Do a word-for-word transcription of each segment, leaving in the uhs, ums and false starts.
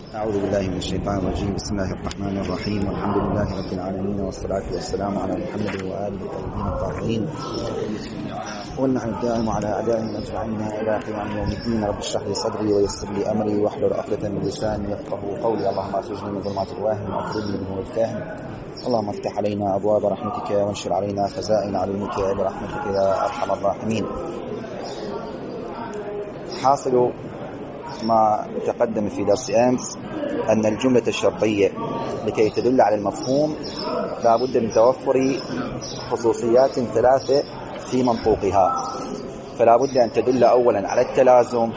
أعوذ بالله من الشيطان الرجيم. بسم الله الرحمن الرحيم، والحمد لله رب العالمين، والصلاة والسلام على محمد وآله الطيبين الطاهرين، والنعم الدائم على أعدائهم أجمعين إلى قيام يوم الدين. رب اشرح لي صدري ويسر لي أمري واحلل عقدة من لساني يفقهوا قولي. اللهم أخرجني من ظلمات الوهم وأخرجني من نور الفهم. اللهم افتح علينا أبواب رحمتك وانشر علينا خزائن علمك برحمتك يا أرحم الراحمين. حاصل ما تقدم في درس أمس أن الجملة الشرطية لكي تدل على المفهوم لا بد من توفر خصوصيات ثلاثة في منطوقها. فلا بد أن تدل أولا على التلازم،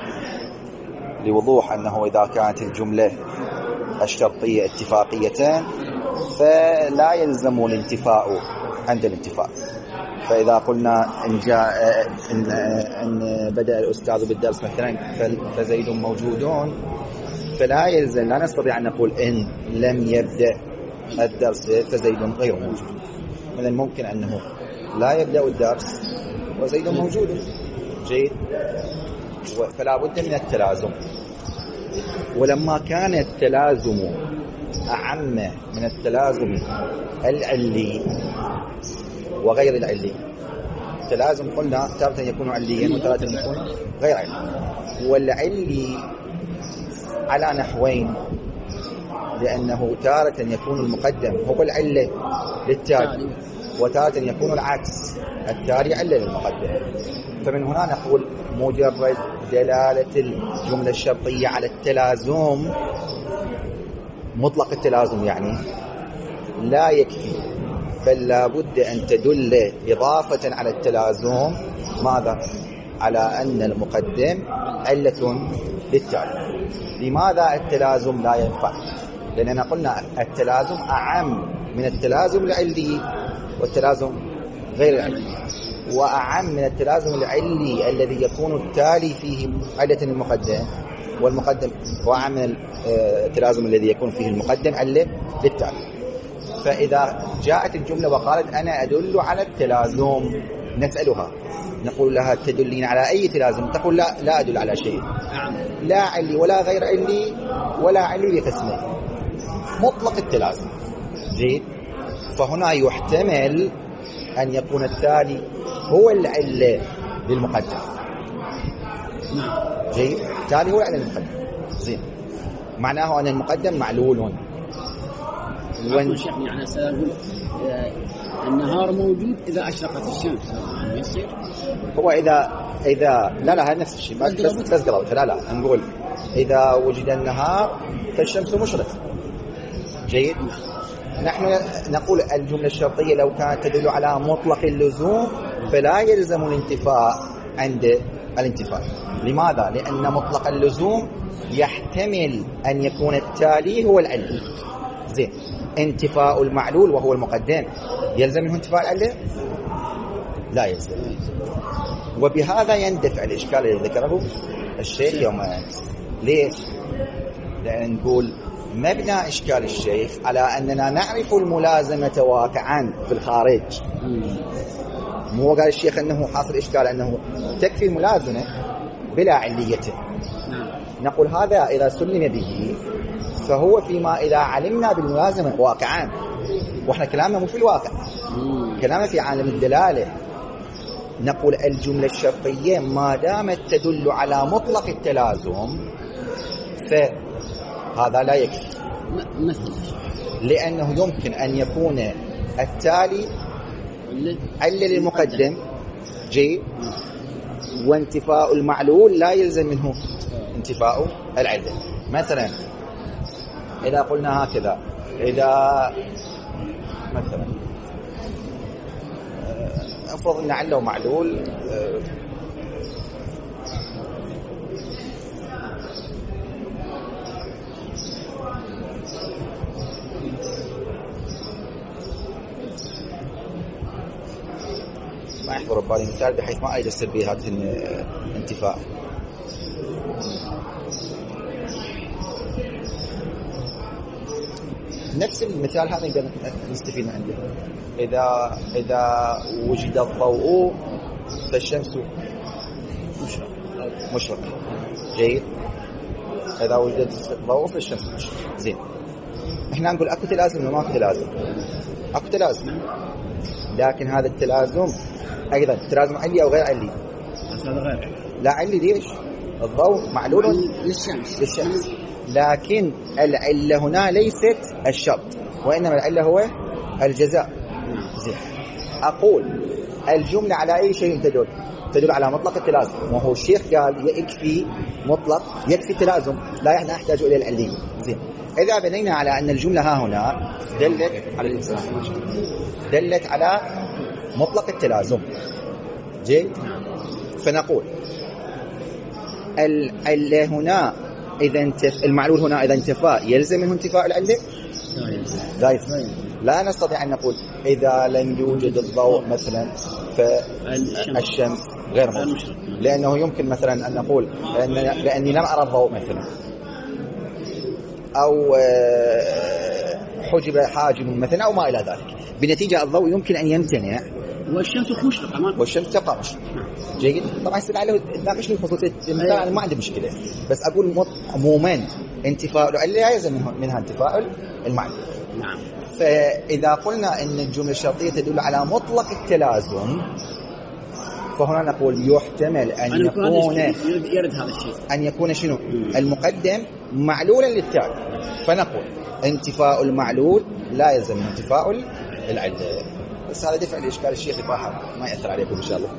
لوضوح أنه إذا كانت الجملة الشرطية اتفاقيتان فلا يلزم الانتفاء عند الانتفاء. فإذا قلنا إن, جاء إن, إن بدأ الأستاذ بالدرس مثلا فزيد موجودون، فلا يلزم، لا نستطيع أن نقول إن لم يبدأ الدرس فزيد غير موجود. مثلا ممكن أنه لا يبدأ الدرس وزيد موجود. جيد. فلا بد من التلازم. ولما كان التلازم أعم من التلازم العلي وغير العلي، التلازم قلنا تارة يكون عليا وتارة يكون غير علي. والعلي على نحوين، لأنه تارة يكون المقدم هو العلة للتالي، وتارة يكون العكس، التالي علة للمقدم. فمن هنا نقول مجرد دلالة الجملة الشرطية على التلازم مطلق التلازم يعني لا يكفي، بل لا بد أن تدل إضافة على التلازم ماذا؟ على أن المقدم علة للتالي. لماذا التلازم لا ينفع؟ لأننا قلنا التلازم أعم من التلازم العلي والتلازم غير العلي، وأعم من التلازم العلي الذي يكون التالي فيه علة المقدم والمقدم، وأعم من التلازم الذي يكون فيه المقدم علة للتالي. فإذا جاءت الجملة وقالت أنا أدل على التلازم، نسألها نقول لها تدلين على أي تلازم؟ تقول لا لا أدل على شيء، لا علي ولا غير علي ولا علي بقسمين، مطلق التلازم. جيد. فهنا يحتمل أن يكون التالي هو العلة للمقدم. جيد. التالي هو العلة للمقدم. زين. معناه أن المقدم معلول. وين يعني سأقول النهار موجود إذا أشرقت الشمس يصير هو إذا إذا لا لا هذا نفس الشيء بس بس قرأت لا لا نقول إذا وجد النهار فالشمس مشرقة. جيد. نحن نقول الجملة الشرطية لو كانت تدل على مطلق اللزوم فلا يلزم الانتفاء عند الانتفاء. لماذا؟ لأن مطلق اللزوم يحتمل أن يكون التالي هو العلة. زين. انتفاء المعلول وهو المقدم يلزم منه انتفاء العلة؟ لا يلزم. وبهذا يندفع الإشكال الذي ذكره الشيخ يوم أمس. ليش؟ لأن نقول مبنى إشكال الشيخ على أننا نعرف الملازمة واقعا في الخارج. مو قال الشيخ أنه حاصل إشكال أنه تكفي ملازمة بلا علية. نقول هذا إذا سلم به فهو فيما إذا علمنا بالملازمة واقعا، وإحنا كلامنا مو في الواقع، كلامنا في عالم الدلالة. نقول الجملة الشرطية ما دامت تدل على مطلق التلازم فهذا لا يكفي، لأنه يمكن أن يكون التالي علة للمقدم. جي. وانتفاء المعلول لا يلزم منه انتفاء العلة. مثلا إذا قلنا هكذا، إذا مثلا أفرض أن عله معلول ما يحضر ببالي مثال بحيث ما أجسر به هذا الانتفاء. نفس المثال هذا نقدر نستفيد من عنده. إذا إذا وجد الضوء فالشمس مشرق. جيد. إذا وجد ضوء فالشمس مشرقة. زين، إحنا نقول أكو تلازم ولا ما أكو تلازم؟ أكو تلازم، لكن هذا التلازم أيضا تلازم علي أو غير علي؟ هذا غير لا علي. ليش؟ الضوء معلول للشمس للشمس، لكن العلة هنا ليست الشرط، وإنما العلة هو الجزاء. زين، أقول الجملة على أي شيء تدل؟ تدل على مطلق التلازم، وهو الشيخ قال يكفي مطلق، يكفي التلازم، لا احنا نحتاج إلى العلية. زين، إذا بنينا على أن الجملة ها هنا دلت على الإنسان، دلت على مطلق التلازم، جيد، فنقول العلة هنا إذا انتف... المعلول هنا إذا انتفى يلزم منه انتفاء العلة؟ لا يلزم. لا نستطيع أن نقول إذا لم يوجد الضوء مثلا فالشمس غير موجود، لأنه يمكن مثلا أن نقول لأن... لأني لم أرى الضوء مثلا، أو حجب حاجب مثلا أو ما إلى ذلك، بنتيجة الضوء يمكن أن يمتنع والشمس مشرقة والشمس تبقى مشرقة. جيد، طبعا يصير عليه تناقشني خصوصية المثال، أنا ما عندي مشكلة، بس أقول عموما انتفاء العلة لا يلزم منها انتفاء المعنى. نعم. فإذا قلنا أن الجملة الشرطية تدل على مطلق التلازم، فهنا نقول يحتمل أن يكون يرد هذا الشيء أن يكون شنو المقدم معلولا للتالي، فنقول انتفاء المعلول لا يلزم من انتفاء العلة. بس هذا دفع لإشكال الشيخ يطرحه، ما يأثر عليكم إن شاء الله.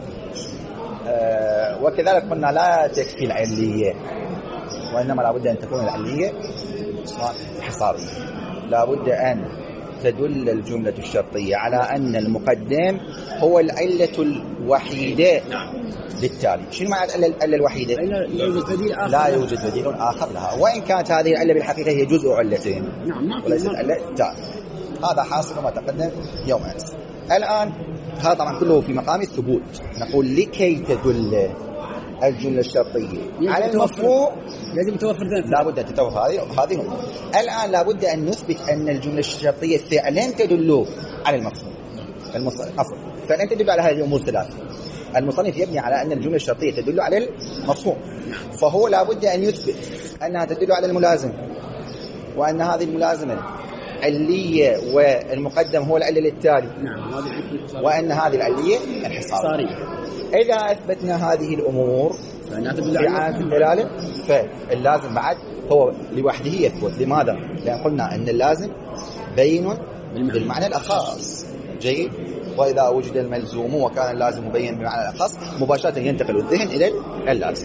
أه وكذلك قلنا لا تكفي العلية، وإنما لابد أن تكون العلية حصارية، لابد أن تدل الجملة الشرطية على أن المقدم هو العلة الوحيدة للتالي. شنو معنى العلة الوحيدة؟ لا يوجد بديل آخر لها، وإن كانت هذه العلة بالحقيقة هي جزء علتين وليست العلة التالي. هذا حاصل ما تقدم يوم أمس. الآن هذا طبعا كله في مقام الثبوت، نقول لكي تدل الجملة الشرطية على المفهوم يجب توفر ذلك، لابد أن تتوفر هذه هذه الأمور. الآن لابد أن نثبت أن الجملة الشرطية فعلا تدل على المفهوم. المصنف عفوا فعلا تدل على هذه الأمور الثلاثة. المصنف يبني على أن الجملة الشرطية تدل على المفهوم، فهو لابد أن يثبت أنها تدل على الملازم، وأن هذه الملازمة علية والمقدم هو العلة للتالي، وأن هذه العلية الحصارية. إذا أثبتنا هذه الأمور في عادة الدلالة، فاللازم بعد هو لوحده يثبت. لماذا؟ لأن قلنا أن اللازم بين بالمعنى الأخص. جيد، وإذا وجد الملزوم وكان اللازم مبين بالمعنى الأخص مباشرة ينتقل الذهن إلى اللازم.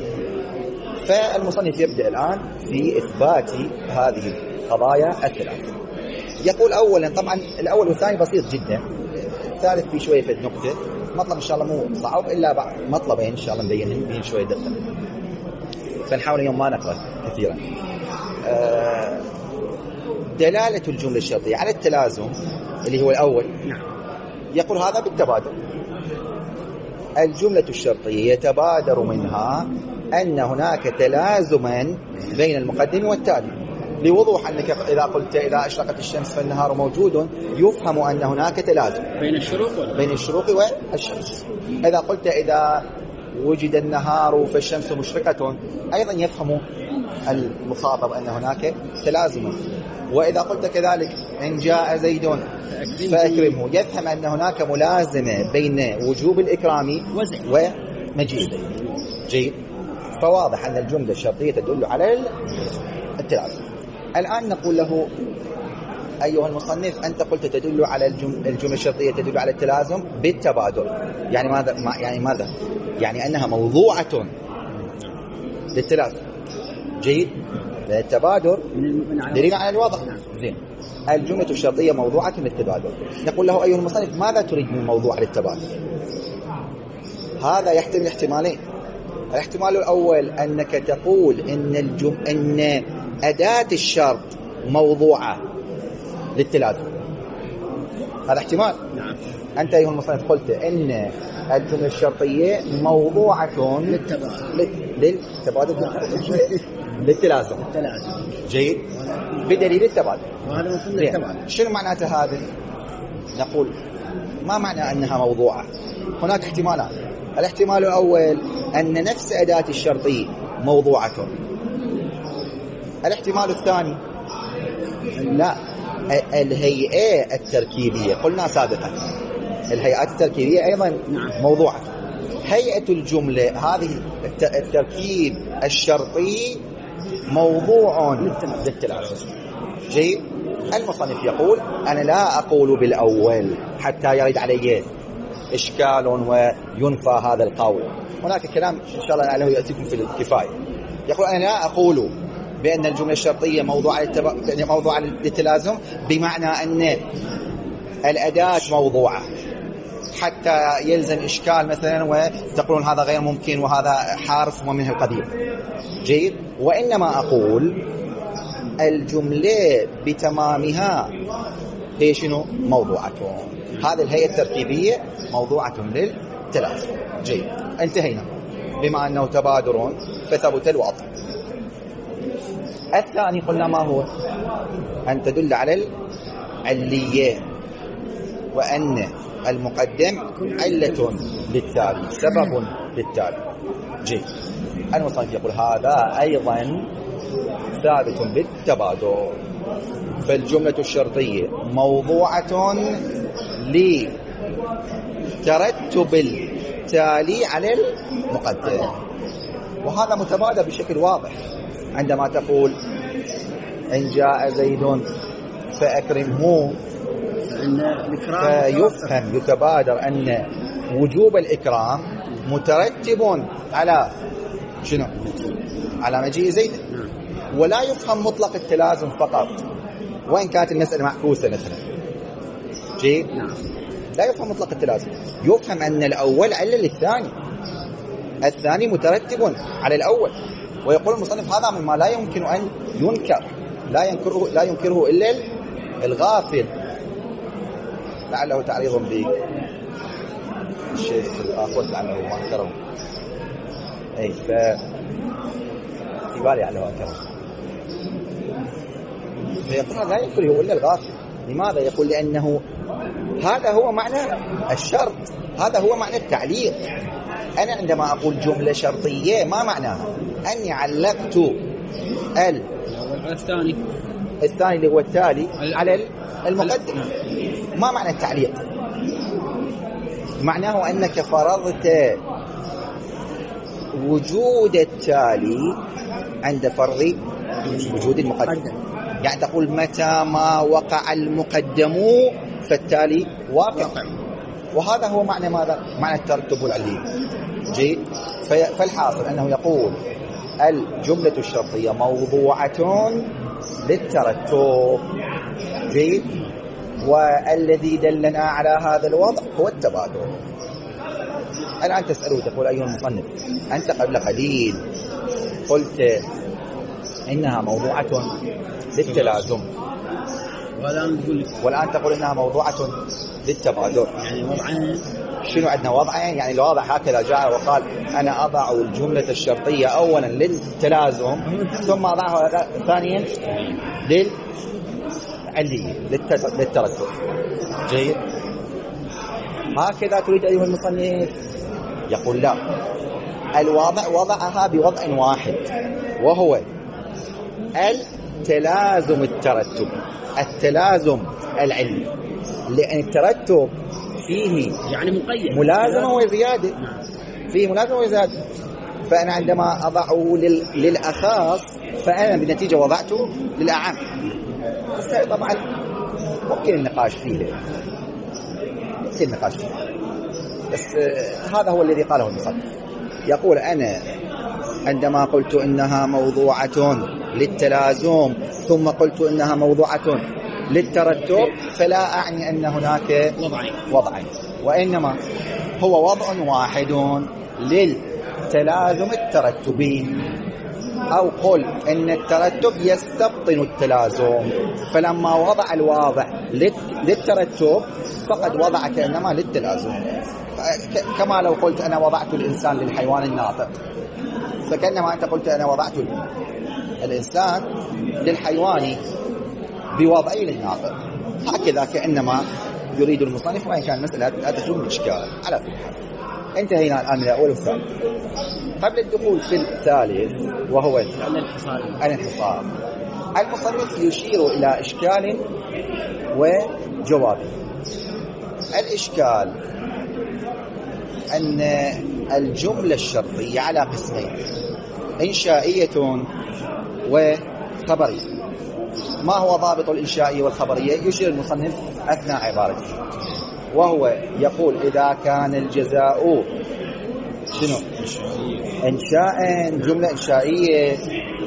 فالمصنف يبدأ الآن في إثبات هذه القضايا الثلاث. يقول أولا، طبعا الأول والثاني بسيط جدا، الثالث في شوية في النقطة مطلب إن شاء الله مو صعب، إلا بعض مطلبين إن شاء الله نبينهم بين شوية دقة، فنحاول اليوم ما نقرأ كثيرا. دلالة الجملة الشرطية على التلازم اللي هو الأول، يقول هذا بالتبادر. الجملة الشرطية يتبادر منها أن هناك تلازما بين المقدم والتالي، لوضوح أنك إذا قلت إذا أشرقت الشمس فالنهار موجود، يفهم أن هناك تلازم بين الشروق بين الشروق والشمس. إذا قلت إذا وجد النهار فالشمس مشرقة، أيضا يفهم المخاطب أن هناك تلازم. وإذا قلت كذلك إن جاء زيد فأكرمه، يفهم أن هناك ملازمة بين وجوب الإكرام ومجيء زيد. جيد، فواضح أن الجملة الشرطية تدل على التلازم. الآن نقول له أيها المصنف، أنت قلت تدل على الجملة الشرطية تدل على التلازم بالتبادل، يعني ماذا؟ يعني ماذا؟ يعني أنها موضوعة للتلازم. جيد، التبادل دليل على الوضع. زين، الجملة الشرطية موضوعة للتبادل. نقول له أيها المصنف، ماذا تريد من موضوع للتبادل؟ هذا يحتمل احتمالين. الاحتمال الأول أنك تقول إن الجم... إن أداة الشرط موضوعة للتلازم، هذا احتمال. نعم. أنت أيها المصنف قلت إن الجملة الشرطية موضوعة للتبادل للتبادل للتلازم. جيد، بدليل التبادل. وهذا مفهوم التبادل. شنو معناته هذا؟ نقول ما معنى أنها موضوعة؟ هناك احتمالان. الاحتمال الأول أن نفس أداة الشرطية موضوعة، الاحتمال الثاني لا، الهيئة التركيبية قلنا سابقا الهيئات التركيبية أيضا موضوعة. هيئة الجملة هذه التركيب الشرطي موضوع للتلازم. جيد. المصنف يقول أنا لا أقول بالأول حتى يرد علي إشكال وينفى هذا القول. هناك كلام إن شاء الله لعله يأتيكم في الكفاية. يقول أنا لا أقول بأن الجملة الشرطية موضوع موضوع للتلازم بمعنى أن الأداة موضوعة حتى يلزم إشكال مثلا وتقولون هذا غير ممكن وهذا حرف ومنه القديم. جيد. وإنما أقول الجملة بتمامها هي شنو؟ موضوعة. هذه الهيئة التركيبية موضوعة للتلازم. جيد. انتهينا. بما أنه تبادر فثبت الوضع. الثاني قلنا ما هو؟ أن تدل على العلية وأن المقدم علة للتالي سبب للتالي. جيد. المصنف يقول هذا أيضا ثابت بالتبادر. فالجملة الشرطية موضوعة لترتب التالي على المقدم، وهذا متبادر بشكل واضح. عندما تقول إن جاء زيد فأكرمه فيفهم يتبادر أن وجوب الإكرام مترتب على شنو؟ على مجيء زيد، ولا يفهم مطلق التلازم فقط وإن كانت المسألة معكوسة مثلا. جيد. لا يفهم مطلق التلازم، يفهم أن الأول علة للثاني، الثاني مترتب على الأول. ويقول المصنف هذا مما لا يمكن أن ينكر، لا ينكره لا ينكره إلا الغافل. لعله تعريض بالشيخ الآخر لعله ما أنكره. أي ف في بالي لعله أنكره. فيقول لا ينكره إلا الغافل. لماذا؟ يقول لأنه هذا هو معنى الشرط، هذا هو معنى التعليق. أنا عندما أقول جملة شرطية ما معناها؟ أني علقت ال الثاني الثاني اللي هو التالي على المقدم. ما معنى التعليق؟ معناه أنك فرضت وجود التالي عند فرض وجود المقدم. يعني تقول متى ما وقع المقدم فالتالي واقع، وهذا هو معنى ماذا؟ معنى الترتب العلي. جيد. فالحاصل أنه يقول الجملة الشرطية موضوعة للترتب. جيد. والذي دلنا على هذا الوضع هو التبادر. الآن تسألوا تقول أيها المصنف أنت قبل قليل قلت إنها موضوعة للتلازم، والآن تقول إنها موضوعة للتبادر. يعني وضعها شنو عندنا وضعين؟ يعني الوضع هكذا جاء وقال أنا أضع الجملة الشرطية أولا للتلازم ثم أضعها ثانيا للعلية للترتب. جيد. هكذا تريد أيها المصنف؟ يقول لا، الوضع وضعها بوضع واحد وهو التلازم الترتب، التلازم العلمي، لأن الترتب فيه يعني مقيد ملازمة وزيادة، فيه ملازمة وزيادة. فأنا عندما أضعه للأخص فأنا بالنتيجة وضعته للأعم. طبعا ممكن النقاش فيه، ممكن النقاش فيه، بس هذا هو الذي قاله المصنف. يقول أنا عندما قلت إنها موضوعة للتلازم ثم قلت إنها موضوعة للترتب فلا أعني أن هناك وضعين وضعين، وإنما هو وضع واحد للتلازم الترتبي. أو قل إن الترتب يستبطن التلازم، فلما وضع الواضع للترتب فقد وضع كأنما للتلازم. كما لو قلت أنا وضعت الإنسان للحيوان الناطق، فكأنما أنت قلت أنا وضعت الإنسان للحيوان بوضعي للناطق. هكذا كأنما يريد المصنف، وإن كان المسألة لا تخلو من إشكال على كل حال. انتهينا الآن من الأول والثاني. قبل الدخول في الثالث وهو الانحصار، المصنف يشير إلى إشكال وجواب. الإشكال أن الجملة الشرطية على قسمين، إنشائية وخبرية. ما هو ضابط الإنشائية والخبرية؟ يشير المصنف أثناء عبارته، وهو يقول إذا كان الجزاء شنو؟ إنشاء، جملة إنشائية،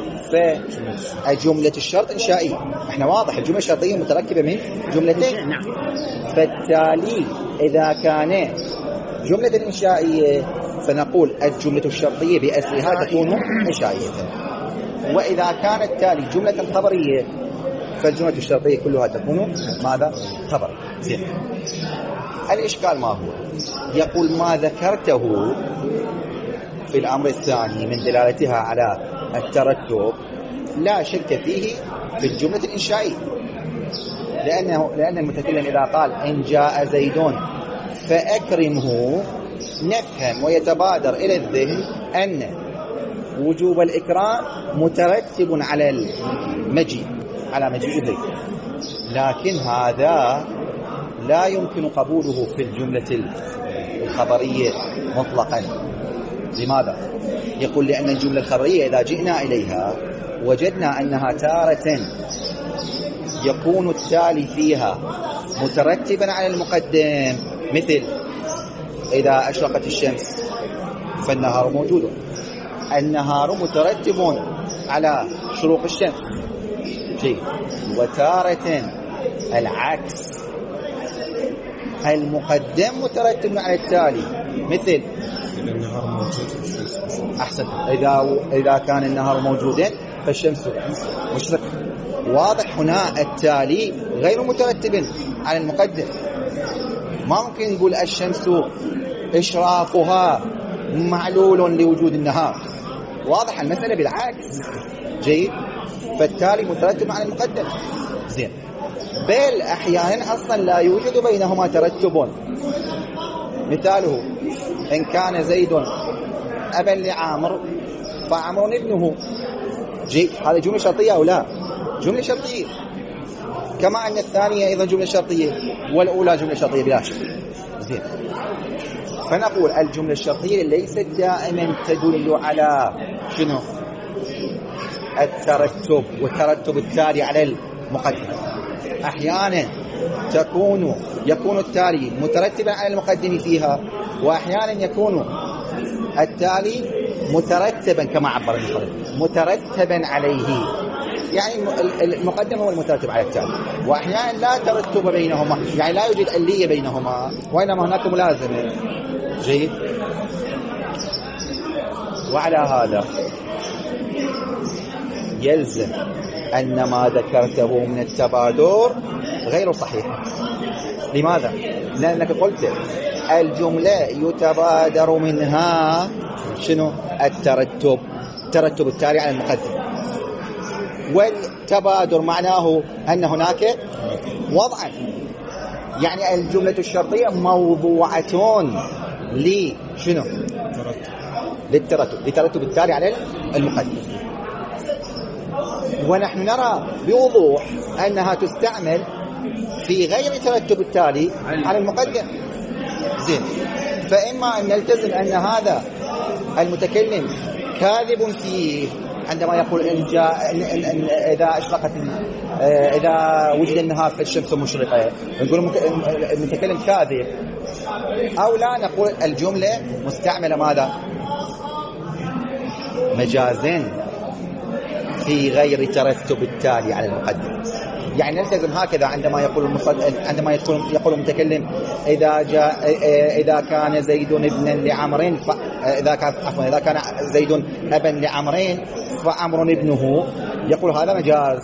فجملة الشرط إنشائية. احنا واضح الجملة الشرطية متركبة من جملتين، فالتالي إذا كان جملة الإنشائية فنقول الجملة الشرطية بأسرها تكون إنشائية، وإذا كانت تالي جملة خبرية فالجملة الشرطية كلها تكون ماذا؟ خبر. زين. الإشكال ما هو؟ يقول ما ذكرته في الأمر الثاني من دلالتها على الترتب لا شك فيه في الجملة الإنشائية، لأنه لأن المتكلم إذا قال إن جاء زيد فأكرمه نفهم ويتبادر إلى الذهن أن وجوب الإكرام مترتب على المجيء، على مجيء زيد، لكن هذا لا يمكن قبوله في الجملة الخبرية مطلقا. لماذا؟ يقول لأن الجملة الخبرية إذا جئنا إليها وجدنا أنها تارة يكون التالي فيها مترتبا على المقدم، مثل إذا أشرقت الشمس فالنهار موجود، النهار مترتب على شروق الشمس شيء، وتارة العكس، المقدم مترتب على التالي، مثل أحسن إذا إذا كان النهار موجودا فالشمس مشرقة. واضح هنا التالي غير مترتب على المقدم. ما ممكن نقول الشمس إشراقها معلول لوجود النهار، واضح المسألة بالعكس. جيد. فالتالي مترتب على المقدم. زين. بل أحيانا أصلا لا يوجد بينهما ترتب. مثاله إن كان زيد أبا لعامر فعمر ابنه. جيد. هذه جملة شرطية أو لا؟ جملة شرطية، كما أن الثانية أيضا جملة شرطية والأولى جملة شرطية بلا شك. زين. فنقول الجملة الشرطية ليست دائما تدل على شنو؟ الترتب، والترتب التالي على المقدم. أحيانا تكون يكون التالي مترتبا على المقدم فيها، وأحيانا يكون التالي مترتبا كما عبر المصنف مترتبا عليه، يعني المقدم هو المترتب على التالي، وأحيانا لا ترتب بينهما، يعني لا يوجد علية بينهما، وإنما هناك ملازمة. جيد. وعلى هذا يلزم أن ما ذكرته من التبادر غير صحيح. لماذا؟ لأنك قلت الجملة يتبادر منها شنو؟ الترتب، الترتب التالي على المقدم، والتبادر معناه أن هناك وضعا، يعني الجملة الشرطية موضوعة لشنو؟ للترتب، لترتب التالي على المقدم. ونحن نرى بوضوح أنها تستعمل في غير ترتب التالي على المقدم. زين. فإما أن نلتزم أن هذا المتكلم كاذب فيه عندما يقول إن جاء إن إن إذا أشرقت إذا وجد النهار فالشمس مشرقة، نقول المتكلم كاذب، أو لا نقول الجملة مستعملة ماذا؟ مجازين في غير ترتب التالي على المقدم. يعني نلتزم هكذا عندما يقول المصدق، عندما يقول يقول المتكلم إذا جاء إذا كان زيد ابنا لعمر ف... إذا كان عفوا إذا كان زيد أبا لعمرين فعمر ابنه، يقول هذا مجاز.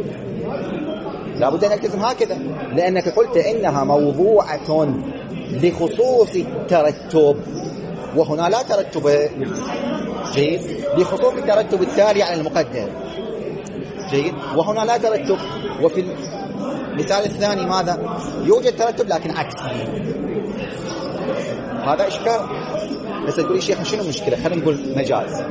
لا بد أن نلتزم هكذا، لأنك قلت إنها موضوعة لخصوص الترتب، وهنا لا ترتب. جيد. لخصوص الترتب التالي على المقدم. جيد. وهنا لا ترتب. وفي المثال الثاني ماذا؟ يوجد ترتب لكن عكس. هذا إشكال. بس تقول يا شيخ شنو المشكلة؟ خلينا نقول مجاز.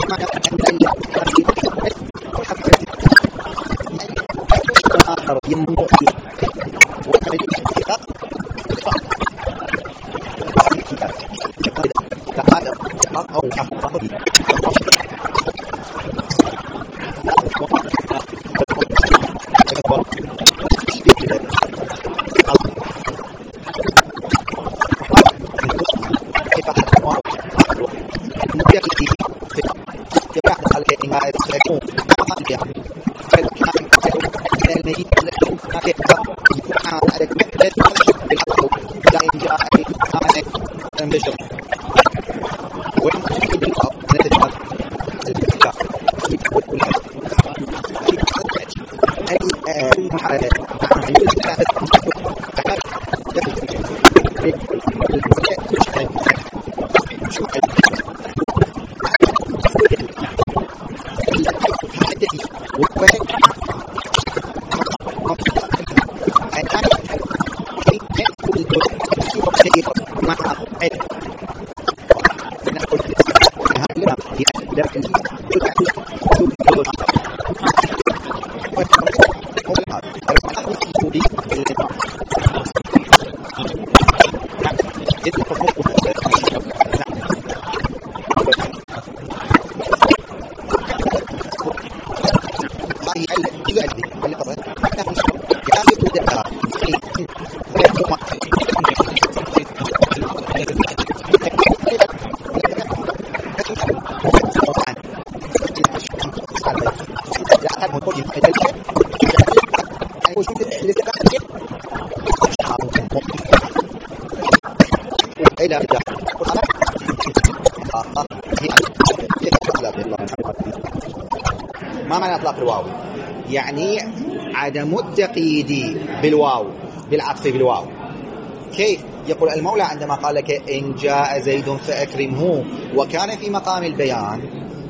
ما معنى اطلاق الواو؟ يعني عدم التقييد بالواو، بالعطف بالواو. كيف؟ يقول المولى عندما قال لك إن جاء زيد فأكرمه وكان في مقام البيان،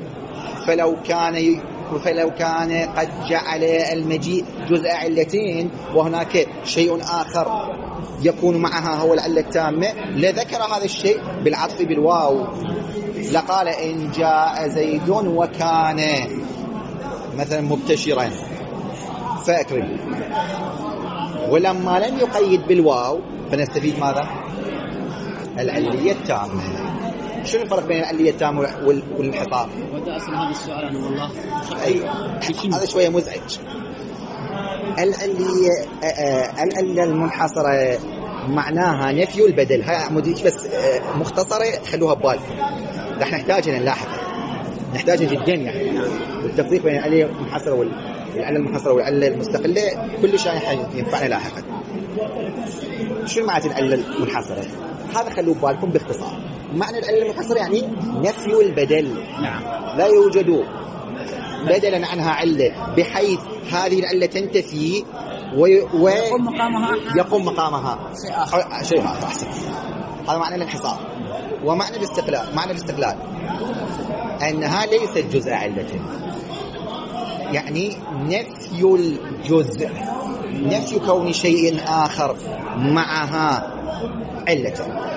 فلو كان فلو كان قد جعل المجيء جزء علتين وهناك شيء آخر يكون معها هو العلة التامة لذكر هذا الشيء بالعطف بالواو، لقال إن جاء زيد وكان مثلا مبتشرا فأكرمه. ولما لم يقيد بالواو فنستفيد ماذا؟ العلية التامة. شنو الفرق بين العلية التامة والانحصار؟ وده أصل هذا السؤال أنا والله أي هذا شوية مزعج. العلية العلة المنحصرة معناها نفي البدل. هاي عموديك بس مختصرة خلوها ببالكم، رح نحتاجها لاحقا، نحتاجها جدا يعني. والتفريق بين العلية المنحصرة والعلة المنحصرة والعلة المستقلة كل شيء ينفعنا لاحقا. شو معنى العلة المنحصرة؟ هذا خلوه ببالكم باختصار. معنى العلة المنحصرة يعني نفي البدل. نعم. لا يوجد بدلا عنها علة بحيث هذه العلة تنتفي ويقوم مقامها يقوم مقامها شيء آخر. شيء آخر. أحسن. هذا معنى الانحصار. ومعنى الاستقلال، معنى الاستقلال أنها ليست جزء علة، يعني نفي الجزء، نفي كون شيء آخر معها علة.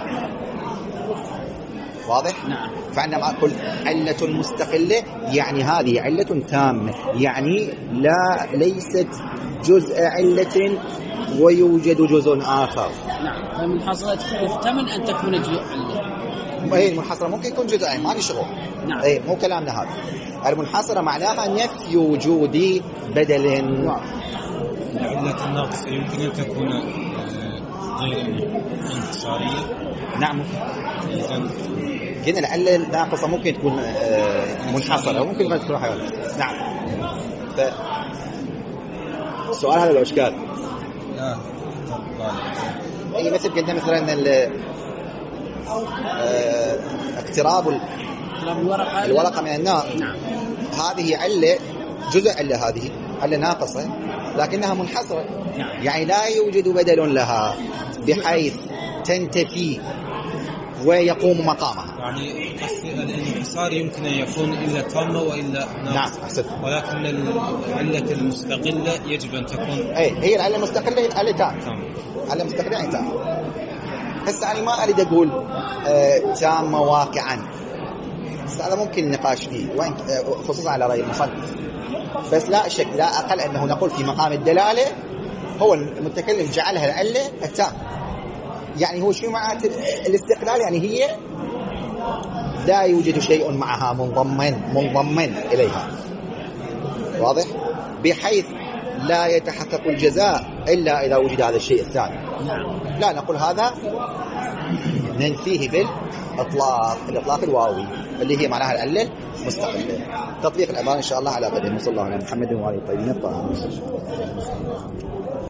واضح؟ نعم. فعندما أقول علة مستقلة يعني هذه علة تامة، يعني لا ليست جزء علة ويوجد جزء آخر. نعم. المنحصرة يحتمل أن تكون جزء علة. ايه المنحصرة ممكن يكون جزئين، ما لي شغل. نعم. ايه مو كلامنا هذا. المنحصرة معناها نفي وجود بدل. العلة الناقصة يمكن أن تكون غير انحصارية. نعم. قلنا العلة الناقصة ممكن تكون منحصرة وممكن ما تكون حيوانات. نعم. ف... السؤال هذا لو إشكال. لا. اي مثل قلنا مثلا ال اقتراب الورقة الورقة من النار. نعم. هذه علة، جزء علة، هذه علة ناقصة لكنها منحصرة. نعم. يعني لا يوجد بدل لها بحيث تنتفي ويقوم مقامها. يعني الانحصار يمكن أن يكون إلا تامة وإلا ناقصة. نعم أحسنت. ولكن العلة المستقلة يجب أن تكون أي هي العلة المستقلة علة تامة. علة مستقلة يعني تامة. بس أنا ما أريد أقول آه تامة واقعا، هذا ممكن النقاش فيه وين خصوصا على رأي المصنف، بس لا شك لا أقل أنه نقول في مقام الدلالة هو المتكلم جعلها العلة التام. يعني هو شو معنى الاستقلال؟ يعني هي لا يوجد شيء معها منضمن منضمن إليها، واضح؟ بحيث لا يتحقق الجزاء إلا إذا وجد هذا الشيء الثاني. لا نقول هذا ننفيه بالإطلاق، الإطلاق الواوي اللي هي معناها العلة مستقلة. تطبيق العبارة إن شاء الله على قدر. صلى الله على محمد وعلى آله الطيبين الطاهرين.